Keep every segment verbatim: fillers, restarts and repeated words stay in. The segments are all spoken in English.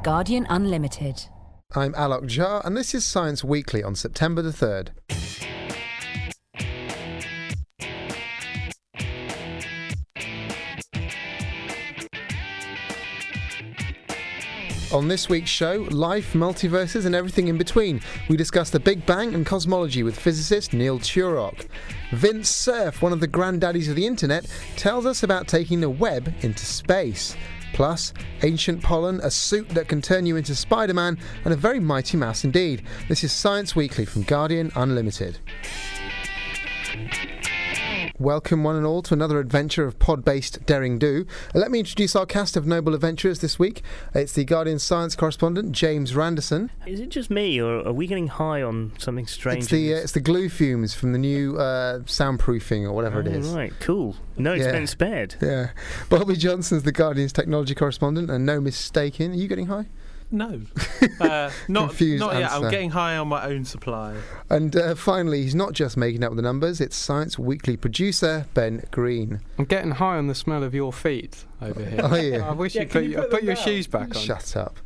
Guardian Unlimited. I'm Alok Jha, and this is Science Weekly on September the third. On this week's show, life, multiverses and everything in between. We discuss the Big Bang and cosmology with physicist Neil Turok. Vince Cerf, one of the granddaddies of the internet, tells us about taking the web into space. Plus, ancient pollen, a suit that can turn you into Spider-Man, and a very mighty mouse indeed. This is Science Weekly from Guardian Unlimited. Welcome one and all to another adventure of pod-based Daring Do. Uh, let me introduce our cast of noble adventurers this week. It's the Guardian science correspondent, James Randerson. Is it just me, or are we getting high on something strange? It's the, uh, it's the glue fumes from the new uh, soundproofing or whatever oh, it is. Right, cool. No yeah. expense spared. Yeah. Bobby Johnson's the Guardian's technology correspondent, and no mistaking. Are you getting high? No, uh, not, Confused not yet. answer. I'm getting high on my own supply. And uh, finally, he's not just making up the numbers, it's Science Weekly producer Ben Green. I'm getting high on the smell of your feet over here. Are you? I wish Yeah, you can put, you you put put them your down? shoes back on. Shut up.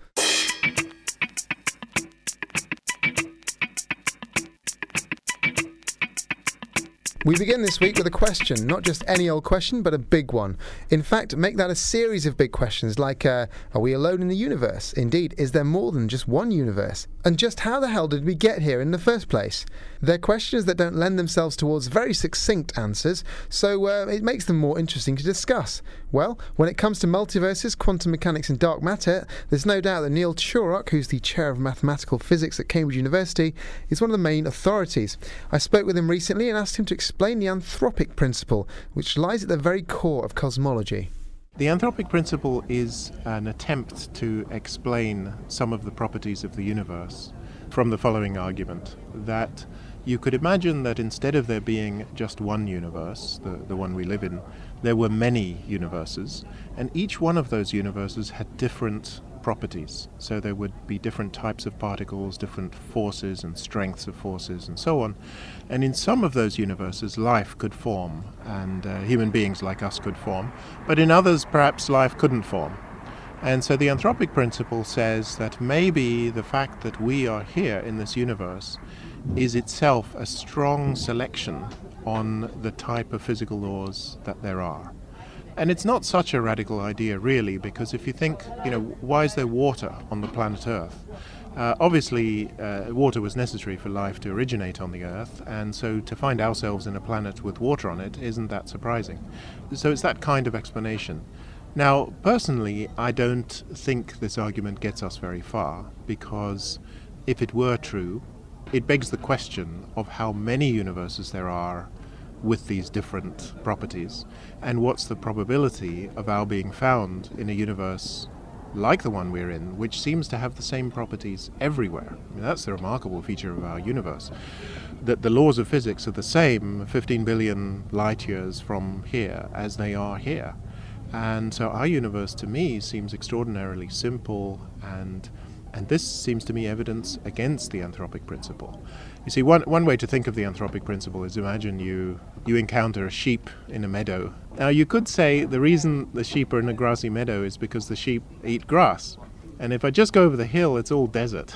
We begin this week with a question, not just any old question, but a big one. In fact, make that a series of big questions like, uh, are we alone in the universe? Indeed, is there more than just one universe? And just how the hell did we get here in the first place? They're questions that don't lend themselves towards very succinct answers, so uh, it makes them more interesting to discuss. Well, when it comes to multiverses, quantum mechanics and dark matter, there's no doubt that Neil Turok, who's the chair of mathematical physics at Cambridge University, is one of the main authorities. I spoke with him recently and asked him to explain the anthropic principle, which lies at the very core of cosmology. The anthropic principle is an attempt to explain some of the properties of the universe from the following argument, that you could imagine that instead of there being just one universe, the, the one we live in, there were many universes, and each one of those universes had different properties. So there would be different types of particles, different forces and strengths of forces and so on. And in some of those universes, life could form, and uh, human beings like us could form. But in others, perhaps life couldn't form. And so the anthropic principle says that maybe the fact that we are here in this universe is itself a strong selection on the type of physical laws that there are. And it's not such a radical idea, really, because if you think, you know, why is there water on the planet Earth? Uh, obviously, uh, water was necessary for life to originate on the Earth, and so to find ourselves in a planet with water on it isn't that surprising. So it's that kind of explanation. Now, personally, I don't think this argument gets us very far, because if it were true, it begs the question of how many universes there are with these different properties, and what's the probability of our being found in a universe like the one we're in, which seems to have the same properties everywhere. I mean, that's the remarkable feature of our universe, that the laws of physics are the same fifteen billion light years from here as they are here. And so our universe, to me, seems extraordinarily simple, and and this seems to me evidence against the anthropic principle. You see, one one way to think of the anthropic principle is imagine you you encounter a sheep in a meadow. Now, you could say the reason the sheep are in a grassy meadow is because the sheep eat grass. And if I just go over the hill, it's all desert.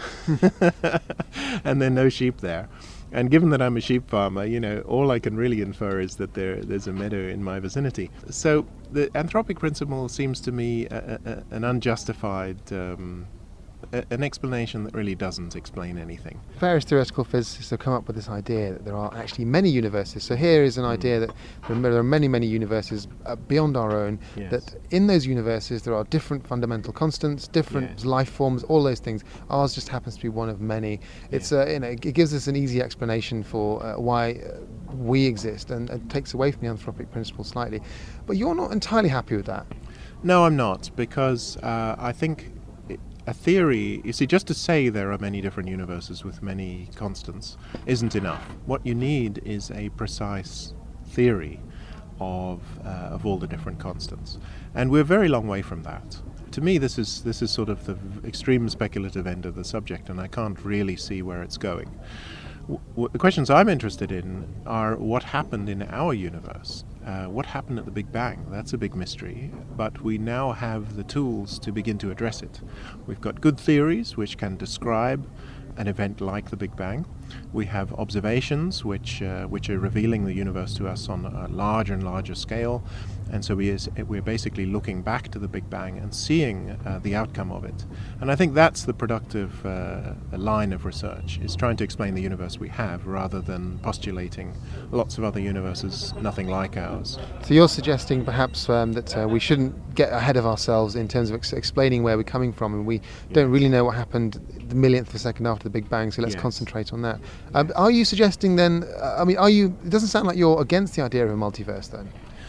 And there are no sheep there. And given that I'm a sheep farmer, you know, all I can really infer is that there there's a meadow in my vicinity. So the anthropic principle seems to me a, a, an unjustified um, an explanation that really doesn't explain anything. Various theoretical physicists have come up with this idea that there are actually many universes. So here is an Mm. idea that there are many, many universes uh, beyond our own, Yes. that in those universes there are different fundamental constants, different Yes. life forms, all those things. Ours just happens to be one of many. It's Yeah. uh, you know, it gives us an easy explanation for uh, why uh, we exist, and it takes away from the anthropic principle slightly. But you're not entirely happy with that. No, I'm not, because uh, I think a theory, you see, just to say there are many different universes with many constants isn't enough. What you need is a precise theory of uh, of all the different constants, and we're a very long way from that. To me, this is this is sort of the extreme speculative end of the subject, and I can't really see where it's going. W- w- the questions I'm interested in are what happened in our universe Uh, what happened at the Big Bang? That's a big mystery, but we now have the tools to begin to address it. We've got good theories which can describe an event like the Big Bang. We have observations which uh, which are revealing the universe to us on a larger and larger scale, and so we is, we're basically looking back to the Big Bang and seeing uh, the outcome of it. And I think that's the productive uh, line of research, is trying to explain the universe we have rather than postulating lots of other universes nothing like ours. So you're suggesting perhaps um, that uh, we shouldn't get ahead of ourselves in terms of ex- explaining where we're coming from, and we don't really know what happened the millionth of a second after the Big Bang, so let's Yes. concentrate on that. Um, are you suggesting then, uh, I mean, are you, it doesn't sound like you're against the idea of a multiverse then.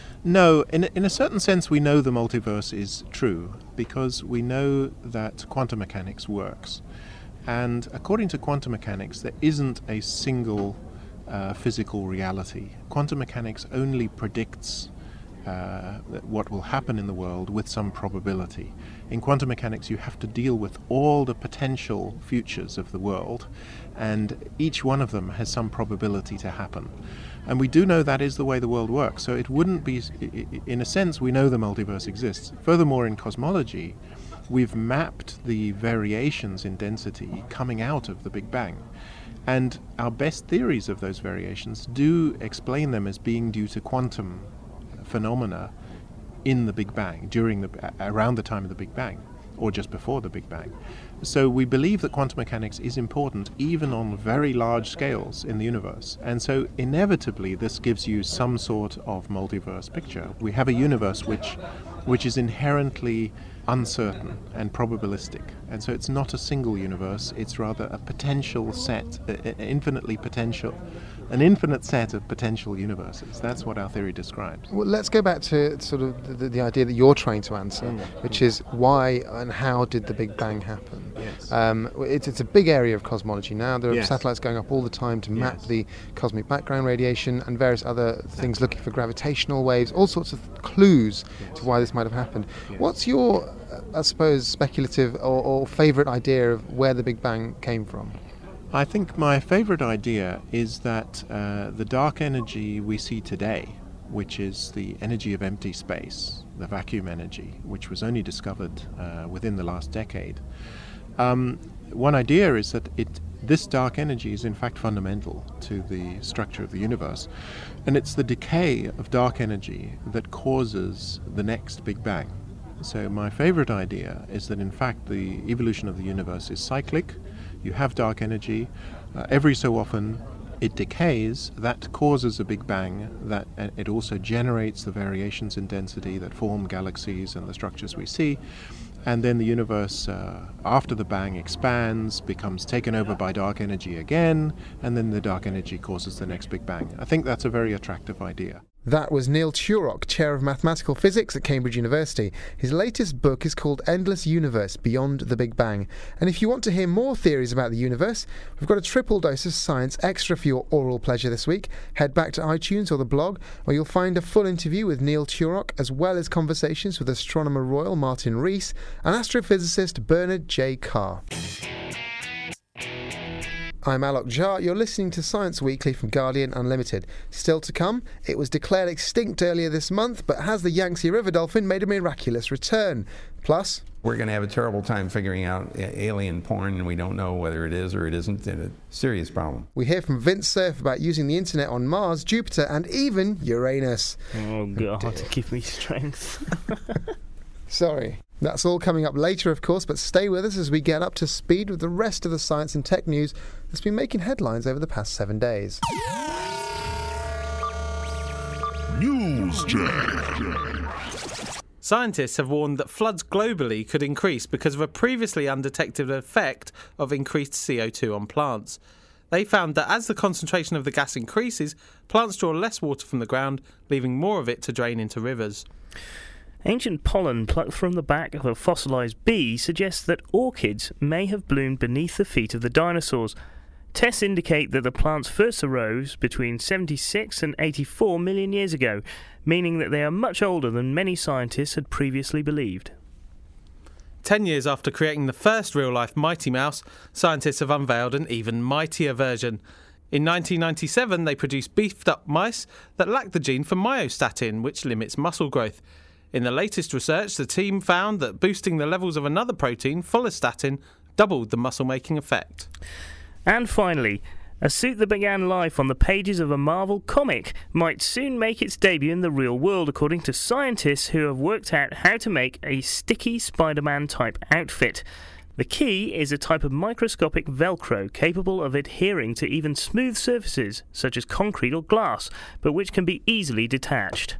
No, in a, in a certain sense we know the multiverse is true because we know that quantum mechanics works. And according to quantum mechanics, there isn't a single uh, physical reality. Quantum mechanics only predicts uh, what will happen in the world with some probability. In quantum mechanics, you have to deal with all the potential futures of the world, and each one of them has some probability to happen. And we do know that is the way the world works. So it wouldn't be, in a sense, we know the multiverse exists. Furthermore, in cosmology, we've mapped the variations in density coming out of the Big Bang. And our best theories of those variations do explain them as being due to quantum phenomena in the Big Bang, during the, around the time of the Big Bang, or just before the Big Bang. So we believe that quantum mechanics is important even on very large scales in the universe. And so inevitably this gives you some sort of multiverse picture. We have a universe which which is inherently uncertain and probabilistic. And so it's not a single universe, it's rather a potential set, a, a infinitely potential, an infinite set of potential universes. That's what our theory describes. Well, let's go back to sort of the, the idea that you're trying to answer, Mm. which is why and how did the Big Bang happen? Yes. Um, it's, it's a big area of cosmology now. There are Yes. satellites going up all the time to map Yes. the cosmic background radiation and various other things looking for gravitational waves, all sorts of clues Yes. to why this might have happened. Yes. What's your, uh, I suppose, speculative or, or favourite idea of where the Big Bang came from? I think my favorite idea is that uh, the dark energy we see today, which is the energy of empty space, the vacuum energy, which was only discovered uh, within the last decade. Um, one idea is that it, this dark energy is in fact fundamental to the structure of the universe, and it's the decay of dark energy that causes the next Big Bang. So my favorite idea is that in fact the evolution of the universe is cyclic. You have dark energy, uh, every so often it decays, that causes a Big Bang, that uh, it also generates the variations in density that form galaxies and the structures we see, and then the universe uh, after the bang expands, becomes taken over by dark energy again, and then the dark energy causes the next Big Bang. I think that's a very attractive idea. That was Neil Turok, Chair of Mathematical Physics at Cambridge University. His latest book is called Endless Universe Beyond the Big Bang. And if you want to hear more theories about the universe, we've got a triple dose of science extra for your oral pleasure this week. Head back to iTunes or the blog, where you'll find a full interview with Neil Turok, as well as conversations with Astronomer Royal Martin Rees and astrophysicist Bernard J. Carr. I'm Alok Jha. You're listening to Science Weekly from Guardian Unlimited. Still to come, it was declared extinct earlier this month, but has the Yangtze River dolphin made a miraculous return? Plus, we're going to have a terrible time figuring out alien porn, and we don't know whether it is or it isn't. It's a serious problem. we hear from Vince Cerf about using the internet on Mars, Jupiter, and even Uranus. Oh, God, give me strength. Sorry. That's all coming up later, of course, but stay with us as we get up to speed with the rest of the science and tech news that's been making headlines over the past seven days. Newsjack. Scientists have warned that floods globally could increase because of a previously undetected effect of increased C O two on plants. They found that as the concentration of the gas increases, plants draw less water from the ground, leaving more of it to drain into rivers. Ancient pollen plucked from the back of a fossilised bee suggests that orchids may have bloomed beneath the feet of the dinosaurs. Tests indicate that the plants first arose between seventy-six and eighty-four million years ago, meaning that they are much older than many scientists had previously believed. Ten years after creating the first real-life Mighty Mouse, scientists have unveiled an even mightier version. In nineteen ninety-seven, they produced beefed-up mice that lacked the gene for myostatin, which limits muscle growth. In the latest research, the team found that boosting the levels of another protein, follistatin, doubled the muscle-making effect. And finally, a suit that began life on the pages of a Marvel comic might soon make its debut in the real world, according to scientists who have worked out how to make a sticky Spider-Man type outfit. The key is a type of microscopic Velcro capable of adhering to even smooth surfaces, such as concrete or glass, but which can be easily detached.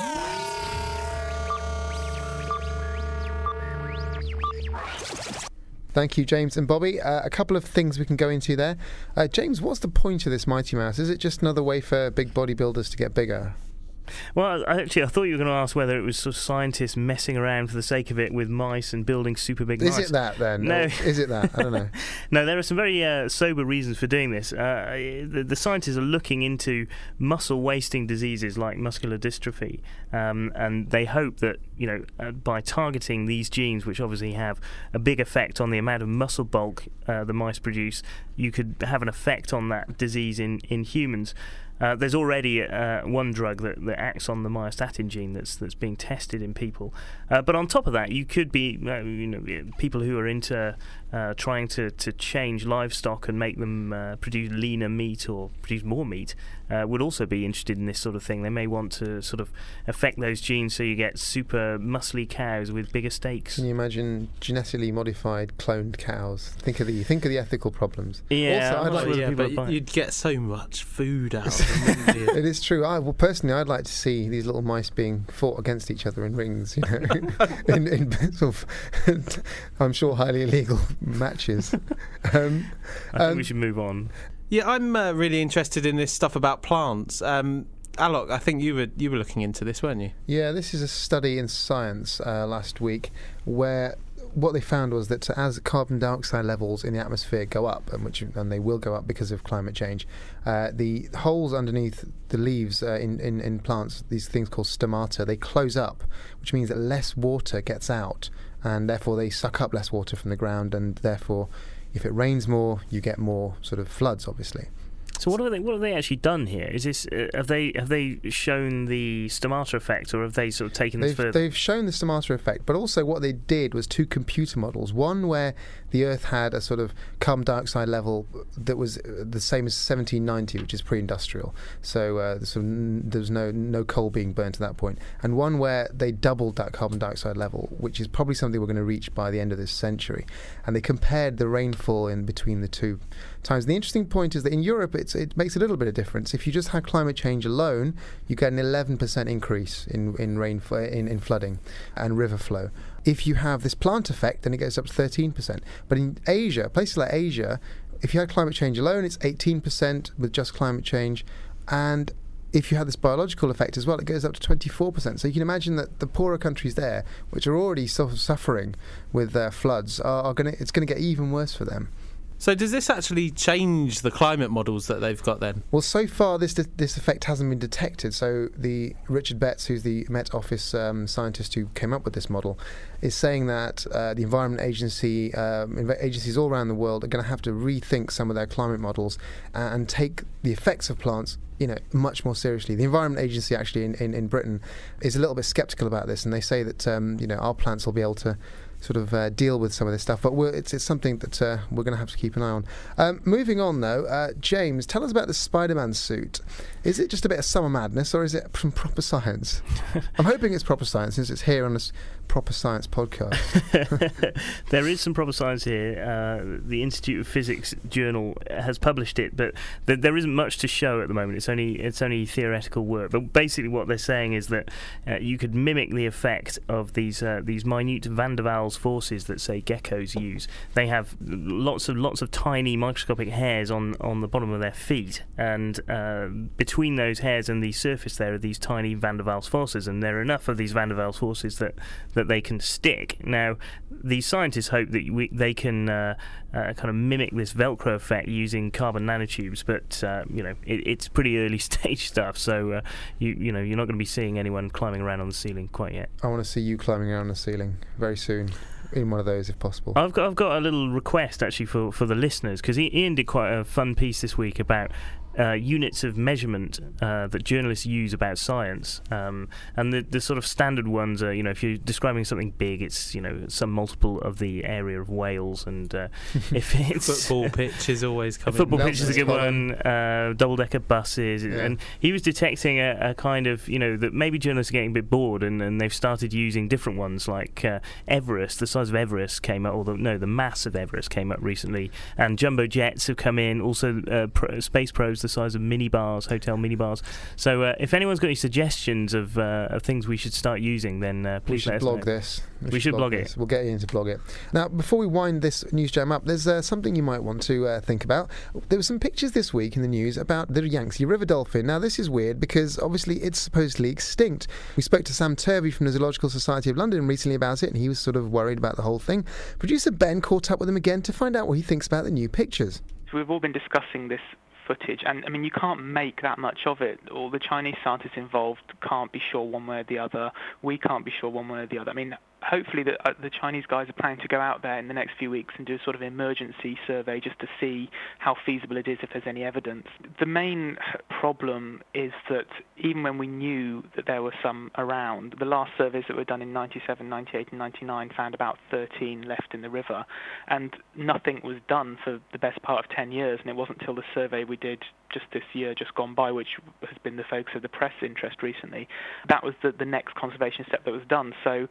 Thank you, James and Bobby. Uh, a couple of things we can go into there. Uh, James, what's the point of this Mighty Mouse? Is it just another way for big bodybuilders to get bigger? Well, actually, I thought you were going to ask whether it was sort of scientists messing around for the sake of it with mice and building super big mice. Is it that, then? No. Or is it that? I don't know. No, there are some very uh, sober reasons for doing this. Uh, the, the scientists are looking into muscle-wasting diseases like muscular dystrophy, um, and they hope that, you know, uh, by targeting these genes, which obviously have a big effect on the amount of muscle bulk uh, the mice produce, you could have an effect on that disease in, in humans. Uh, there's already uh, one drug that, that acts on the myostatin gene that's that's being tested in people. Uh, but on top of that, you could be, uh, you know, people who are into uh, trying to, to change livestock and make them uh, produce leaner meat or produce more meat uh, would also be interested in this sort of thing. They may want to sort of affect those genes so you get super muscly cows with bigger steaks. Can you imagine genetically modified cloned cows? Think of the think of the ethical problems. Yeah, also, I'd like, well, yeah, people but are you'd get so much food out of them, wouldn't you? it is true. I, well, personally, I'd like to see these little mice being fought against each other in rings. You know, in, in sort of, I'm sure, highly illegal matches. Um, I think um, we should move on. Yeah, I'm uh, really interested in this stuff about plants. Um, Alok, I think you were you were looking into this, weren't you? Yeah, this is a study in Science uh, last week where what they found was that as carbon dioxide levels in the atmosphere go up, and which and they will go up because of climate change, uh, the holes underneath the leaves uh, in, in, in plants, these things called stomata, they close up, which means that less water gets out, and therefore they suck up less water from the ground, and therefore if it rains more, you get more sort of floods, obviously. So what have they what have they actually done here? Is this uh, have they have they shown the stomata effect, or have they sort of taken this They've, further? they've shown the stomata effect, but also what they did was two computer models. One where the Earth had a sort of carbon dioxide level that was the same as seventeen ninety, which is pre-industrial. So uh, there sort of n- there was no no coal being burnt at that point. And one where they doubled that carbon dioxide level, which is probably something we're going to reach by the end of this century. And they compared the rainfall in between the two times. The interesting point is that in Europe, it's, it makes a little bit of difference. If you just had climate change alone, you get an eleven percent increase in in rainfall, in, in flooding and river flow. If you have this plant effect, then it goes up to thirteen percent. But in Asia, places like Asia, if you had climate change alone, it's eighteen percent with just climate change. And if you had this biological effect as well, it goes up to twenty-four percent. So you can imagine that the poorer countries there, which are already sort of suffering with uh, floods, are, are going to it's going to get even worse for them. So does this actually change the climate models that they've got then? Well, so far this this effect hasn't been detected. So the Richard Betts, who's the Met Office um, scientist who came up with this model, is saying that uh, the Environment Agency, um, agencies all around the world are going to have to rethink some of their climate models and, and take the effects of plants, you know, much more seriously. The Environment Agency actually in, in, in Britain is a little bit sceptical about this, and they say that um, you know our plants will be able to sort of uh, deal with some of this stuff, but we're, it's, it's something that uh, we're going to have to keep an eye on. Um, moving on, though, uh, James, tell us about the Spider-Man suit. Is it just a bit of summer madness, or is it from proper science? I'm hoping it's proper science, since it's here on this proper science podcast. There is some proper science here. Uh, the Institute of Physics journal has published it, but th- there isn't much to show at the moment. It's only it's only theoretical work. But basically, what they're saying is that uh, you could mimic the effect of these uh, these minute van der Waals forces that, say, geckos use. They have lots of lots of tiny microscopic hairs on, on the bottom of their feet, and uh, between those hairs and the surface there are these tiny van der Waals forces, and there are enough of these van der Waals forces that, that they can stick. Now, these scientists hope that we, they can uh, uh, kind of mimic this Velcro effect using carbon nanotubes, but uh, you know it, it's pretty early stage stuff, so uh, you you know you're not going to be seeing anyone climbing around on the ceiling quite yet. I want to see you climbing around the ceiling very soon. in one of those if possible. I've got I've got a little request actually for, for the listeners, because Ian did quite a fun piece this week about uh, units of measurement uh, that journalists use about science, um, and the the sort of standard ones are, you know, if you're describing something big, it's, you know, some multiple of the area of Wales, and uh, if it's Football pitch is always a coming. football No, pitch is a good spot one. Uh, double-decker buses, Yeah. and he was detecting a, a kind of, you know, that maybe journalists are getting a bit bored, and, and they've started using different ones, like uh, Everest. The size of Everest came up, or the, no, the mass of Everest came up recently, and jumbo jets have come in. Also, uh, pro- space probes the size of minibars, hotel minibars. So, uh, if anyone's got any suggestions of, uh, of things we should start using, then uh, We please should let us blog know. this. We should blog it. this. We'll get Ian to blog it. Now, before we wind this news jam up, there's uh, something you might want to uh, think about. There were some pictures this week in the news about the Yangtze River dolphin. Now, this is weird because obviously it's supposedly extinct. We spoke to Sam Turvey from the Zoological Society of London recently about it, and he was sort of worried about the whole thing. Producer Ben caught up with him again to find out what he thinks about the new pictures. So we've all been discussing this footage, and I mean, you can't make that much of it. All the Chinese scientists involved can't be sure one way or the other. We can't be sure one way or the other. I mean, hopefully the, uh, the Chinese guys are planning to go out there in the next few weeks and do a sort of emergency survey just to see how feasible it is, if there's any evidence. The main problem is that even when we knew that there were some around, the last surveys that were done in ninety-seven, ninety-eight and ninety-nine found about thirteen left in the river, and nothing was done for the best part of ten years, and it wasn't until the survey we did just this year, just gone by, which has been the focus of the press interest recently, that was the, the next conservation step that was done. So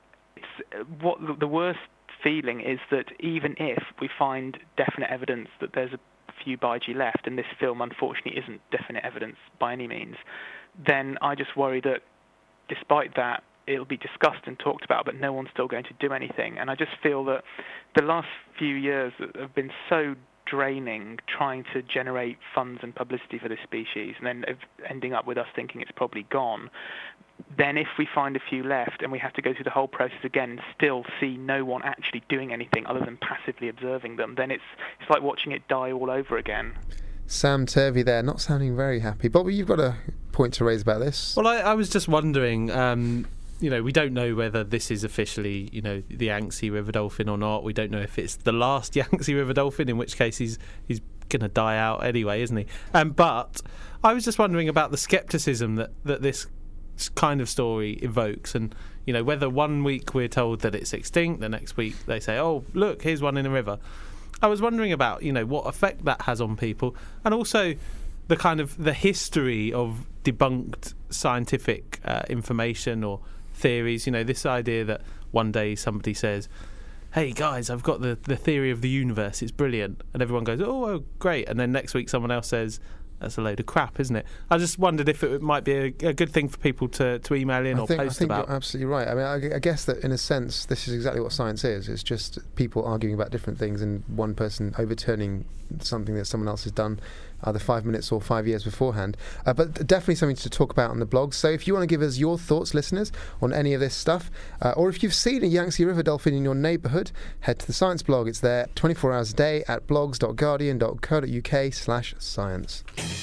it's, what the worst feeling is that even if we find definite evidence that there's a few Baiji left, and this film unfortunately isn't definite evidence by any means, then I just worry that despite that, it'll be discussed and talked about, but no one's still going to do anything. And I just feel that the last few years have been so draining, trying to generate funds and publicity for this species, and then ending up with us thinking it's probably gone. Then if we find a few left and we have to go through the whole process again and still see no one actually doing anything other than passively observing them, then it's it's like watching it die all over again. Sam Turvey there, not sounding very happy. Bobby, you've got a point to raise about this. Well, I, I was just wondering, um, you know, we don't know whether this is officially, you know, the Yangtze River dolphin or not. We don't know if it's the last Yangtze River dolphin, in which case he's he's going to die out anyway, isn't he? Um, but I was just wondering about the scepticism that, that this kind of story evokes, and, you know, whether one week we're told that it's extinct, the next week they say, oh, look, here's one in a river. I was wondering about, you know, what effect that has on people, and also the kind of the history of debunked scientific uh, information or theories. You know, this idea that one day somebody says, hey guys, I've got the, the theory of the universe, it's brilliant, and everyone goes, oh, oh great, and then next week someone else says, that's a load of crap, isn't it? I just wondered if it might be a, a good thing for people to, to email in I or think, post I think about. You're absolutely right. I mean, I, I guess that in a sense, this is exactly what science is. It's just people arguing about different things and one person overturning something that someone else has done either five minutes or five years beforehand. Uh, but definitely something to talk about on the blog. So if you want to give us your thoughts, listeners, on any of this stuff, uh, or if you've seen a Yangtze River dolphin in your neighbourhood, head to the Science blog. It's there twenty-four hours a day at blogs dot guardian dot co dot uk slash science.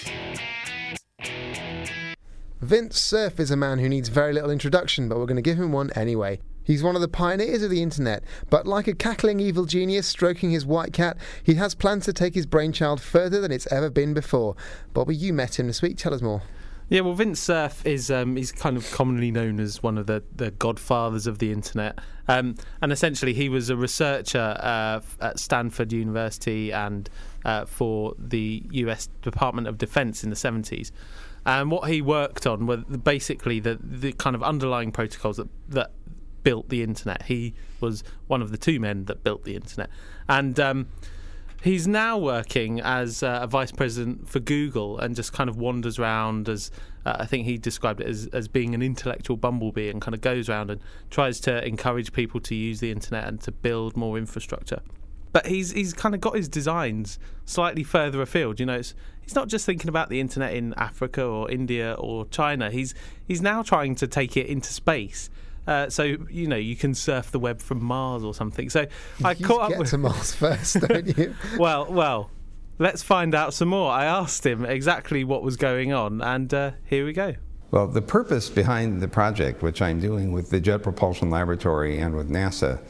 Vint Cerf is a man who needs very little introduction, but we're going to give him one anyway. He's one of the pioneers of the internet, but like a cackling evil genius stroking his white cat, he has plans to take his brainchild further than it's ever been before. Bobby, you met him this week. Tell us more. Yeah, well, Vint Cerf is um, he's kind of commonly known as one of the, the godfathers of the internet. Um, and essentially, he was a researcher uh, at Stanford University and uh, for the U S Department of Defense in the seventies. And what he worked on were basically the, the kind of underlying protocols that, that built the internet. He was one of the two men that built the internet. And um, he's now working as uh, a vice president for Google and just kind of wanders around as, uh, I think he described it as, as being an intellectual bumblebee, and kind of goes around and tries to encourage people to use the internet and to build more infrastructure. But he's he's kind of got his designs slightly further afield. You know, it's, he's not just thinking about the internet in Africa or India or China. He's he's now trying to take it into space. Uh, so, you know, you can surf the web from Mars or something. So I you caught get up with to Mars first, don't you? well, well, let's find out some more. I asked him exactly what was going on, and uh, here we go. Well, the purpose behind the project, which I'm doing with the Jet Propulsion Laboratory and with NASA,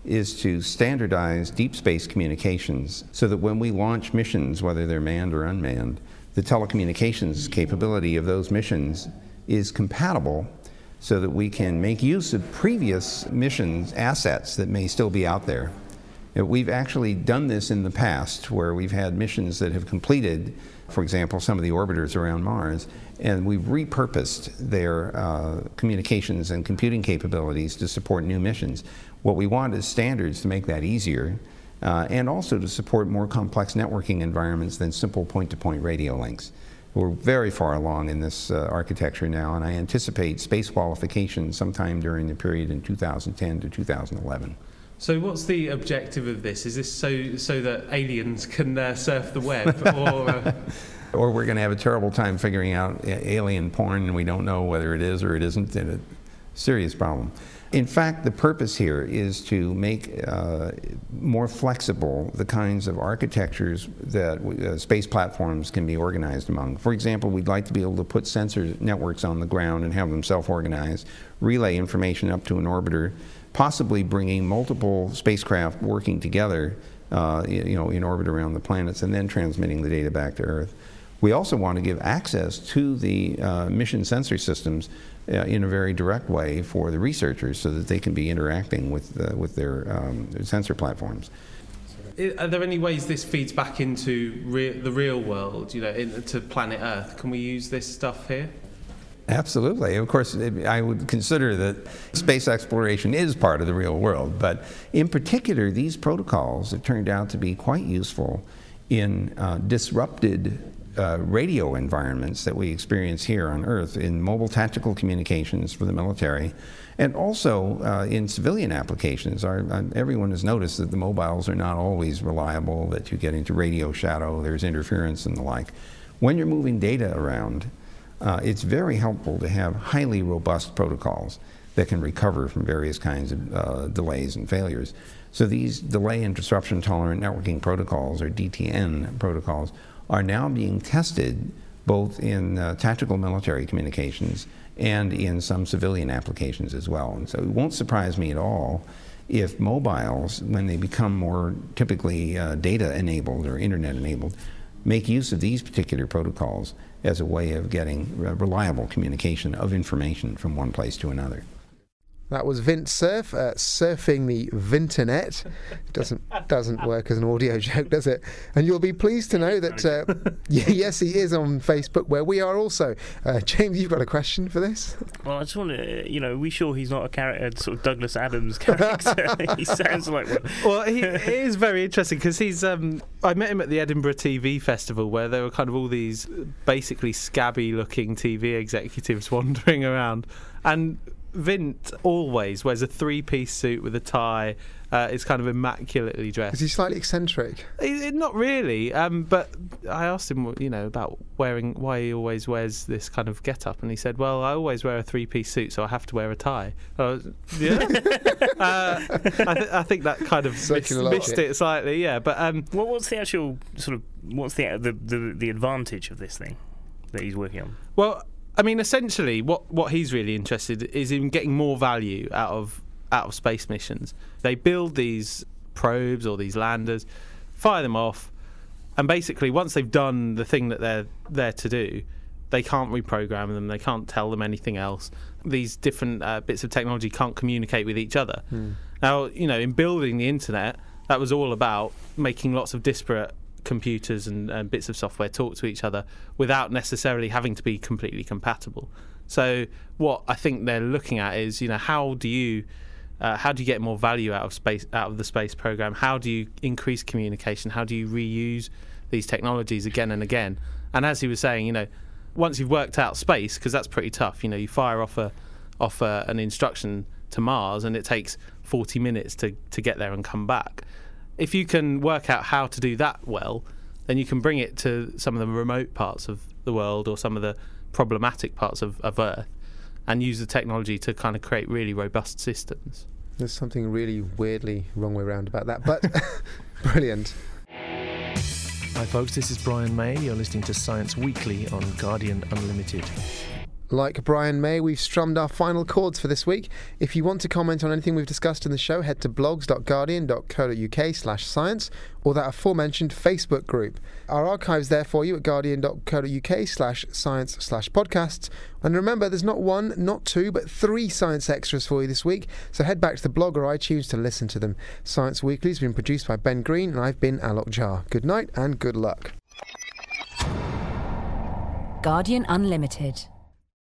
is to standardize deep space communications so that when we launch missions, whether they're manned or unmanned, the telecommunications capability of those missions is compatible so that we can make use of previous missions assets that may still be out there. We've actually done this in the past where we've had missions that have completed, for example, some of the orbiters around Mars, and we've repurposed their uh, communications and computing capabilities to support new missions. What we want is standards to make that easier uh, and also to support more complex networking environments than simple point-to-point radio links. We're very far along in this uh, architecture now, and I anticipate space qualification sometime during the period in two thousand ten to two thousand eleven. So what's the objective of this? Is this so so that aliens can uh, surf the web, or uh... or we're going to have a terrible time figuring out alien porn, and we don't know whether it is or it isn't, and a serious problem. In fact, the purpose here is to make uh, more flexible the kinds of architectures that uh, space platforms can be organized among. For example, we'd like to be able to put sensor networks on the ground and have them self-organize, relay information up to an orbiter, possibly bringing multiple spacecraft working together uh, you know, in orbit around the planets and then transmitting the data back to Earth. We also want to give access to the uh, mission sensor systems uh, in a very direct way for the researchers so that they can be interacting with, uh, with their, um, their sensor platforms. Are there any ways this feeds back into re- the real world, you know, into planet Earth? Can we use this stuff here? Absolutely. Of course, I would consider that space exploration is part of the real world, but in particular, these protocols have turned out to be quite useful in uh, disrupted uh, radio environments that we experience here on Earth, in mobile tactical communications for the military, and also uh, in civilian applications. Our, uh, everyone has noticed that the mobiles are not always reliable, that you get into radio shadow, there's interference and the like. When you're moving data around, Uh, it's very helpful to have highly robust protocols that can recover from various kinds of uh, delays and failures. So these delay and disruption tolerant networking protocols, or D T N protocols, are now being tested both in uh, tactical military communications and in some civilian applications as well. And so it won't surprise me at all if mobiles, when they become more typically uh, data enabled or internet enabled, make use of these particular protocols as a way of getting reliable communication of information from one place to another. That was Vint Cerf, uh, surfing the Vinternet. It doesn't doesn't work as an audio joke, does it? And you'll be pleased to know that, uh, yes, he is on Facebook, where we are also. Uh, James, you've got a question for this? Well, I just want to, you know, are we sure he's not a character, sort of Douglas Adams character? He sounds like one. Well, he, it is very interesting because he's. Um, I met him at the Edinburgh T V Festival, where there were kind of all these basically scabby-looking T V executives wandering around, and Vint always wears a three-piece suit with a tie. Uh, is kind of immaculately dressed. Is he slightly eccentric? He, not really, um, but I asked him, you know, about wearing why he always wears this kind of get-up, and he said, "Well, I always wear a three-piece suit, so I have to wear a tie." I was, yeah, uh, I, th- I think that kind of missed, missed it slightly, yeah. But um, well, what's the actual sort of what's the, the the the advantage of this thing that he's working on? Well, I mean, essentially, what, what he's really interested is in getting more value out of out of space missions. They build these probes or these landers, fire them off, and basically, once they've done the thing that they're there to do, they can't reprogram them. They can't tell them anything else. These different uh, bits of technology can't communicate with each other. Hmm. Now, you know, in building the internet, that was all about making lots of disparate computers and, and bits of software talk to each other without necessarily having to be completely compatible. So what I think they're looking at is, you know, how do you uh, how do you get more value out of space out of the space program? How do you increase communication? How do you reuse these technologies again and again? And as he was saying, you know, once you've worked out space, because that's pretty tough, you know, you fire off a off a, an instruction to Mars and it takes forty minutes to to get there and come back. If you can work out how to do that well, then you can bring it to some of the remote parts of the world or some of the problematic parts of, of Earth and use the technology to kind of create really robust systems. There's something really weirdly wrong way around about that, but brilliant. Hi folks, this is Brian May. You're listening to Science Weekly on Guardian Unlimited. Like Brian May, we've strummed our final chords for this week. If you want to comment on anything we've discussed in the show, head to blogs dot guardian dot co dot uk slash science or that aforementioned Facebook group. Our archive's there for you at guardian dot co dot uk slash science slash podcasts. And remember, there's not one, not two, but three science extras for you this week, so head back to the blog or iTunes to listen to them. Science Weekly's been produced by Ben Green, and I've been Alok Jha. Good night and good luck. Guardian Unlimited.